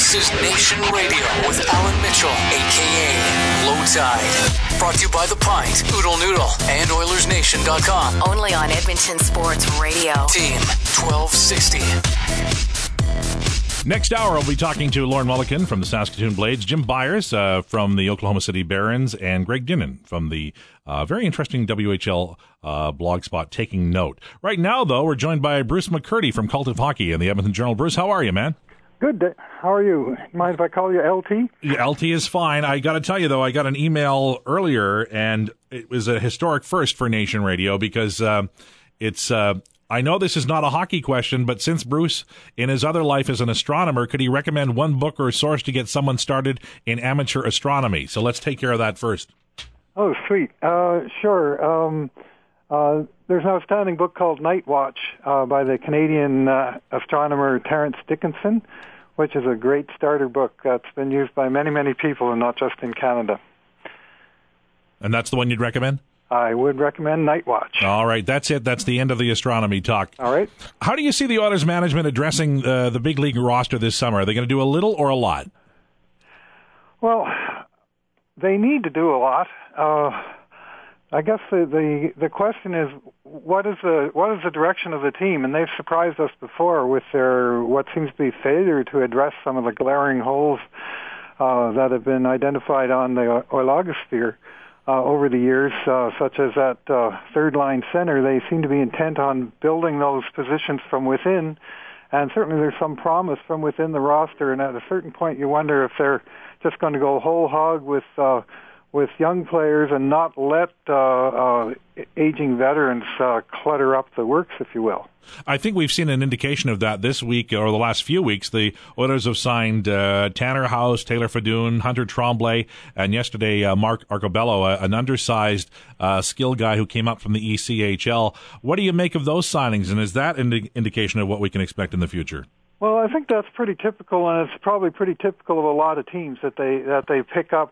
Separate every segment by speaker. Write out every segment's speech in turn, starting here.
Speaker 1: This is Nation Radio with Alan Mitchell, a.k.a. Low Tide. Brought to you by The Pint, Oodle Noodle, and OilersNation.com.
Speaker 2: Only on Edmonton Sports Radio.
Speaker 1: Team 1260.
Speaker 3: Next hour, I'll be talking to Lauren Mulliken from the Saskatoon Blades, Jim Byers from the Oklahoma City Barons, and Greg Dinnan from the very interesting WHL blog spot, Taking Note. Right now, though, we're joined by Bruce McCurdy from Cult of Hockey in the Edmonton Journal. Bruce, how are you, man?
Speaker 4: Good. How are you? Mind if I call you LT?
Speaker 3: Yeah, LT is fine. I got to tell you, though, I got an email earlier, and it was a historic first for Nation Radio because it's... I know this is not a hockey question, but since Bruce, in his other life as an astronomer, could he recommend one book or source to get someone started in amateur astronomy? So let's take care of that first.
Speaker 4: Oh, sweet. Sure. There's an outstanding book called Night Watch by the Canadian astronomer Terence Dickinson, which is a great starter book that's been used by many, many people, and not just in Canada.
Speaker 3: And that's the one you'd recommend?
Speaker 4: I would recommend Night Watch.
Speaker 3: All right, that's it. That's the end of the astronomy talk.
Speaker 4: All right.
Speaker 3: How do you see the Oilers management addressing the big league roster this summer? Are they going to do a little or a lot?
Speaker 4: Well, they need to do a lot. I guess the question is what is the direction of the team? And they've surprised us before with their what seems to be failure to address some of the glaring holes that have been identified on the Oilogosphere. Over the years, such as that third-line center, they seem to be intent on building those positions from within, and certainly there's some promise from within the roster, and at a certain point you wonder if they're just going to go whole hog with young players and not let aging veterans clutter up the works, if you will.
Speaker 3: I think we've seen an indication of that this week or the last few weeks. The Oilers have signed Tanner House, Taylor Fadoon, Hunter Tremblay, and yesterday Mark Arcobello, an undersized skill guy who came up from the ECHL. What do you make of those signings, and is that an indication of what we can expect in the future?
Speaker 4: Well, I think that's pretty typical, and it's probably pretty typical of a lot of teams that they pick up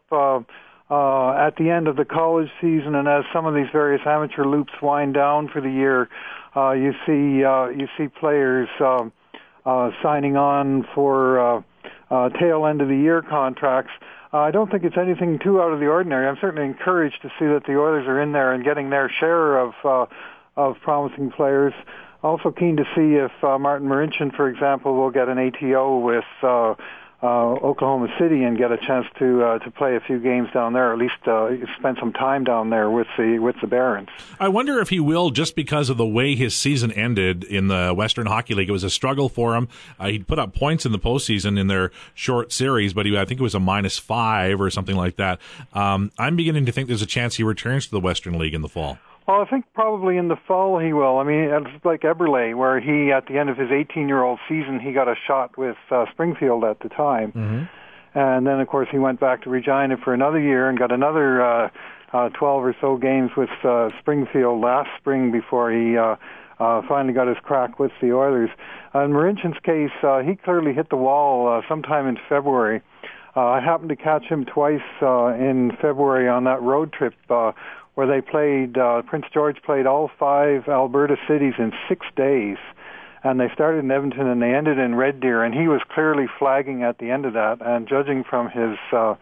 Speaker 4: at the end of the college season, and as some of these various amateur loops wind down for the year, you see players signing on for tail end of the year contracts. I don't think it's anything too out of the ordinary. I'm certainly encouraged to see that the Oilers are in there and getting their share of promising players. Also keen to see if Martin Marincin, for example, will get an ATO with Oklahoma City and get a chance to play a few games down there, or at least spend some time down there with the Barons.
Speaker 3: I wonder if he will, just because of the way his season ended in the Western Hockey League. It was a struggle for him. He'd put up points in the postseason in their short series, but I think it was a -5 or something like that. I'm beginning to think there's a chance he returns to the Western League in the fall.
Speaker 4: Well, I think probably in the fall he will. I mean, it's like Eberle, where he, at the end of his 18-year-old season, he got a shot with Springfield at the time. Mm-hmm. And then, of course, he went back to Regina for another year and got another 12 or so games with Springfield last spring before he finally got his crack with the Oilers. In Marincin's case, he clearly hit the wall sometime in February. I happened to catch him twice in February on that road trip where they played, Prince George played all 5 Alberta cities in 6 days. And they started in Edmonton and they ended in Red Deer, and he was clearly flagging at the end of that. And judging from his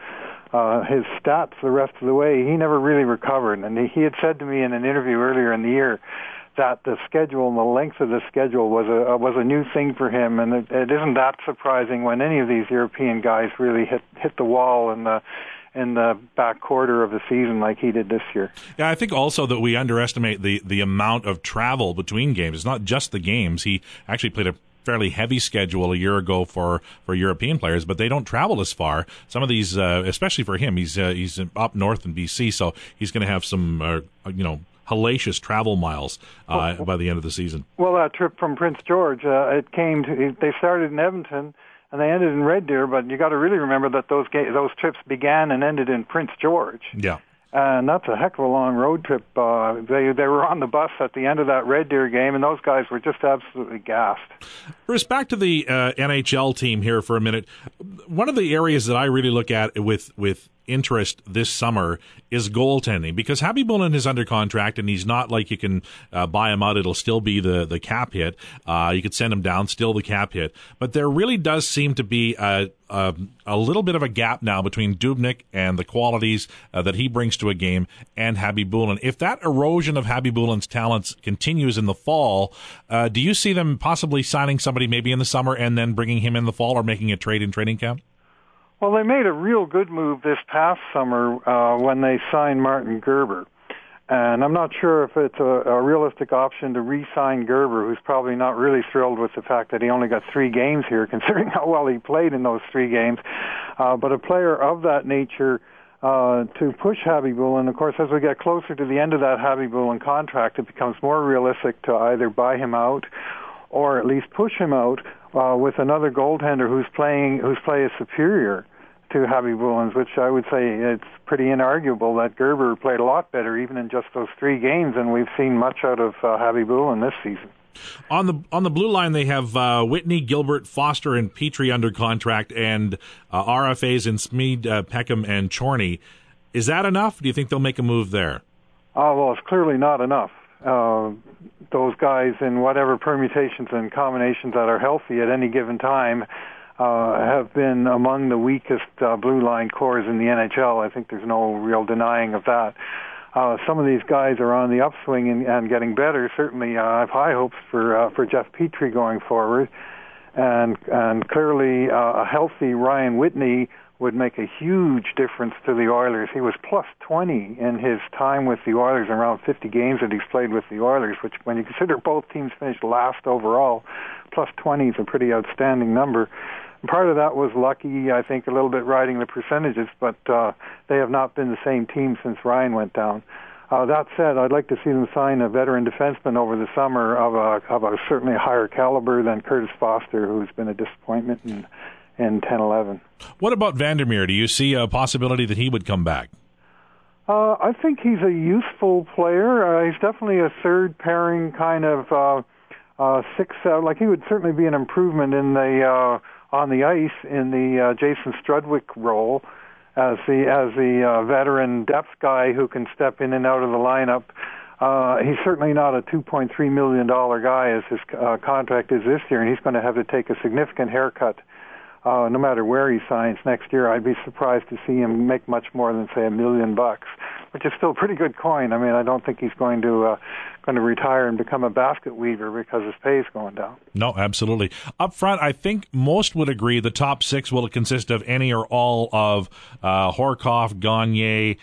Speaker 4: stats the rest of the way, he never really recovered. And he had said to me in an interview earlier in the year that the schedule and the length of the schedule was a new thing for him. And it isn't that surprising when any of these European guys really hit the wall in the back quarter of the season like he did this year.
Speaker 3: Yeah, I think also that we underestimate the amount of travel between games. It's not just the games. He actually played a fairly heavy schedule a year ago for European players, but they don't travel as far. Some of these, especially for him, he's up north in BC, so he's going to have some, hellacious travel miles by the end of the season.
Speaker 4: Well, that trip from Prince George, they started in Edmonton, and they ended in Red Deer, but you got to really remember that those trips began and ended in Prince George.
Speaker 3: Yeah.
Speaker 4: And that's a heck of a long road trip. They were on the bus at the end of that Red Deer game, and those guys were just absolutely gassed.
Speaker 3: Bruce, back to the NHL team here for a minute. One of the areas that I really look at with interest this summer is goaltending, because Happy Bullen is under contract, and he's not like you can buy him out. It'll still be the cap hit. You could send him down, still the cap hit. But there really does seem to be a a little bit of a gap now between Dubnyk and the qualities that he brings to a game and Khabibulin. If that erosion of Khabibulin's talents continues in the fall, do you see them possibly signing somebody maybe in the summer and then bringing him in the fall, or making a trade in training camp?
Speaker 4: Well, they made a real good move this past summer when they signed Martin Gerber. And I'm not sure if it's a realistic option to re-sign Gerber, who's probably not really thrilled with the fact that he only got 3 games here, considering how well he played in those 3 games. But a player of that nature to push Khabibulin, of course, as we get closer to the end of that Khabibulin contract, it becomes more realistic to either buy him out or at least push him out with another goaltender whose play is superior to Khabibulin's, which I would say it's pretty inarguable that Gerber played a lot better even in just those 3 games, and we've seen much out of Khabibulin this season.
Speaker 3: On the blue line, they have Whitney, Gilbert, Foster, and Petrie under contract, and RFAs in Smeed, Peckham, and Chorney. Is that enough? Do you think they'll make a move there?
Speaker 4: Well, it's clearly not enough. Those guys, in whatever permutations and combinations that are healthy at any given time, have been among the weakest blue line cores in the NHL. I think there's no real denying of that. Some of these guys are on the upswing and getting better. Certainly, I have high hopes for Jeff Petrie going forward, and clearly a healthy Ryan Whitney would make a huge difference to the Oilers. He was plus 20 in his time with the Oilers, around 50 games that he's played with the Oilers, which, when you consider both teams finished last overall, plus 20 is a pretty outstanding number. And part of that was lucky, I think, a little bit riding the percentages, but they have not been the same team since Ryan went down. That said, I'd like to see them sign a veteran defenseman over the summer of a certainly higher caliber than Curtis Foster, who's been a disappointment in 10-11.
Speaker 3: What about Vandermeer? Do you see a possibility that he would come back?
Speaker 4: I think he's a useful player. He's definitely a third pairing kind of 6-7. Like, he would certainly be an improvement in the on the ice in the Jason Strudwick role as the veteran depth guy who can step in and out of the lineup. He's certainly not a $2.3 million guy as his contract is this year, and he's going to have to take a significant haircut no matter where he signs next year. I'd be surprised to see him make much more than, say, $1 million, which is still pretty good coin. I mean, I don't think he's going to retire and become a basket weaver because his pay is going down. No,
Speaker 3: absolutely. Up front, I think most would agree the top 6 will consist of any or all of Horkoff, Gagne,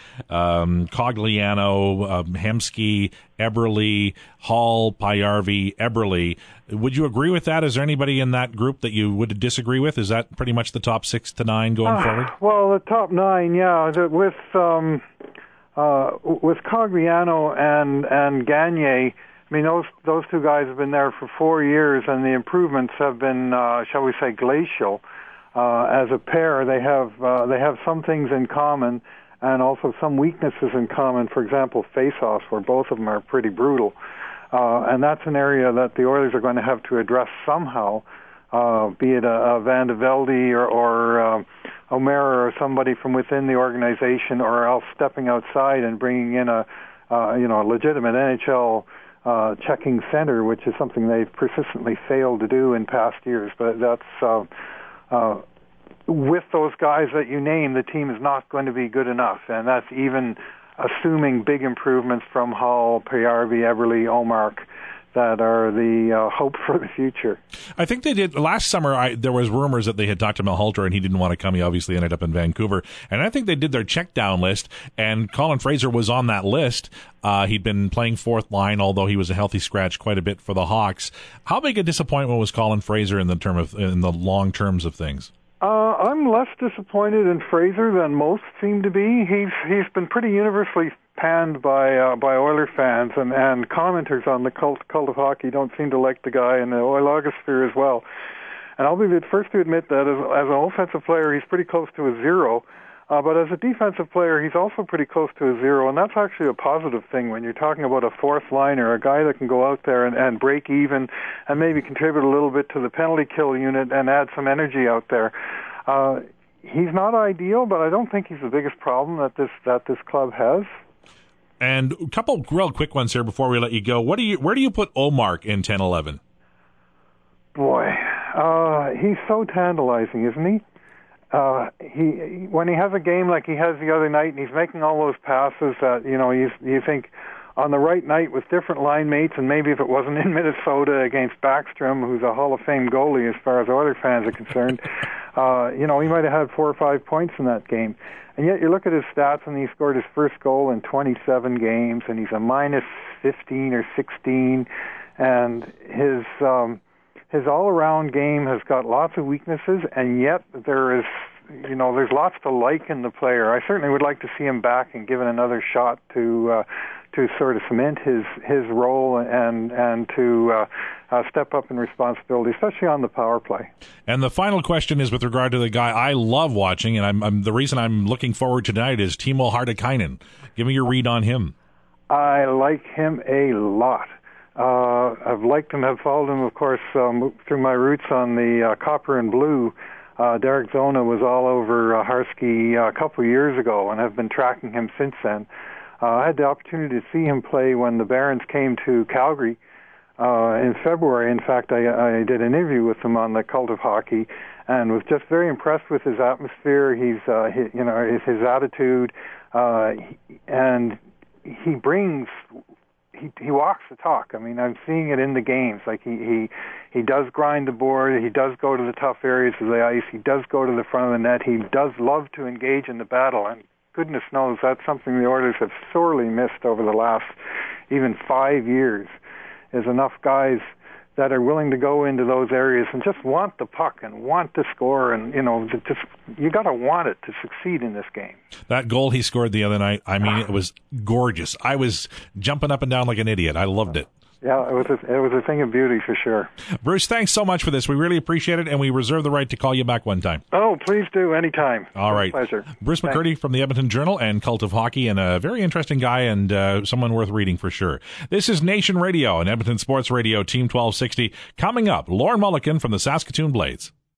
Speaker 3: Cogliano, Hemsky, Eberle, Hall, Pajärvi, Eberle. Would you agree with that? Is there anybody in that group that you would disagree with? Is that pretty much the top 6 to 9 going forward?
Speaker 4: Well, the top 9, yeah. With Cogliano and Gagne, I mean, those 2 guys have been there for 4 years, and the improvements have been, shall we say, glacial. As a pair, they have some things in common, and also some weaknesses in common. For example, face-offs, where both of them are pretty brutal, and that's an area that the Oilers are going to have to address somehow. Be it a Van de Velde or O'Meara or somebody from within the organization, or else stepping outside and bringing in a legitimate NHL checking center, which is something they've persistently failed to do in past years. But that's with those guys that you name, the team is not going to be good enough, and that's even assuming big improvements from Hall, Pajärvi, Eberle, Omark, that are the hope for the future.
Speaker 3: I think they did last summer. There was rumors that they had talked to Malhotra, and he didn't want to come. He obviously ended up in Vancouver, and I think they did their check down list, and Colin Fraser was on that list. He'd been playing fourth line, although he was a healthy scratch quite a bit for the Hawks. How big a disappointment was Colin Fraser in the long terms of things?
Speaker 4: I'm less disappointed in Fraser than most seem to be. He's been pretty universally panned by Oiler fans, and commenters on the cult of hockey don't seem to like the guy in the Oilogosphere as well. And I'll be the first to admit that as an offensive player, he's pretty close to a 0. But as a defensive player, he's also pretty close to a 0, and that's actually a positive thing when you're talking about a fourth liner, a guy that can go out there and break even and maybe contribute a little bit to the penalty kill unit and add some energy out there. He's not ideal, but I don't think he's the biggest problem that this club has.
Speaker 3: And a couple real quick ones here before we let you go. Where do you put Omark in 10-11?
Speaker 4: Boy, he's so tantalizing, isn't he? he when he has a game like he has the other night, and he's making all those passes that you think on the right night with different line mates, and maybe if it wasn't in Minnesota against Backstrom, who's a Hall of Fame goalie as far as Oilers fans are concerned, he might have had 4 or 5 points in that game. And yet you look at his stats, and he scored his first goal in 27 games, and he's a minus 15 or 16, and his all-around game has got lots of weaknesses, and yet there's lots to like in the player. I certainly would like to see him back and given another shot to sort of cement his role and to step up in responsibility, especially on the power play.
Speaker 3: And the final question is with regard to the guy I love watching, and I'm the reason I'm looking forward to tonight is Timo Hartikainen. Give me your read on him.
Speaker 4: I like him a lot. I've liked him, have followed him, of course, through my roots on the Copper and Blue. Derek Zona was all over Harsky a couple of years ago and have been tracking him since then. I had the opportunity to see him play when the Barons came to Calgary in February. In fact, I did an interview with him on the Cult of Hockey and was just very impressed with his atmosphere, his attitude, and he brings... He walks the talk. I mean, I'm seeing it in the games. Like he does grind the board. He does go to the tough areas of the ice. He does go to the front of the net. He does love to engage in the battle. And goodness knows that's something the Oilers have sorely missed over the last even 5 years. Is enough guys that are willing to go into those areas and just want the puck and want to score, and you got to want it to succeed in this game.
Speaker 3: That goal he scored the other night, I mean, it was gorgeous. I was jumping up and down like an idiot. I loved it.
Speaker 4: Yeah, it was a thing of beauty for sure.
Speaker 3: Bruce, thanks so much for this. We really appreciate it, and we reserve the right to call you back one time.
Speaker 4: Oh, please do, anytime.
Speaker 3: All right.
Speaker 4: Pleasure.
Speaker 3: Bruce McCurdy from the Edmonton Journal and Cult of Hockey, and a very interesting guy and someone worth reading for sure. This is Nation Radio and Edmonton Sports Radio, Team 1260. Coming up, Lauren Mulliken from the Saskatoon Blades.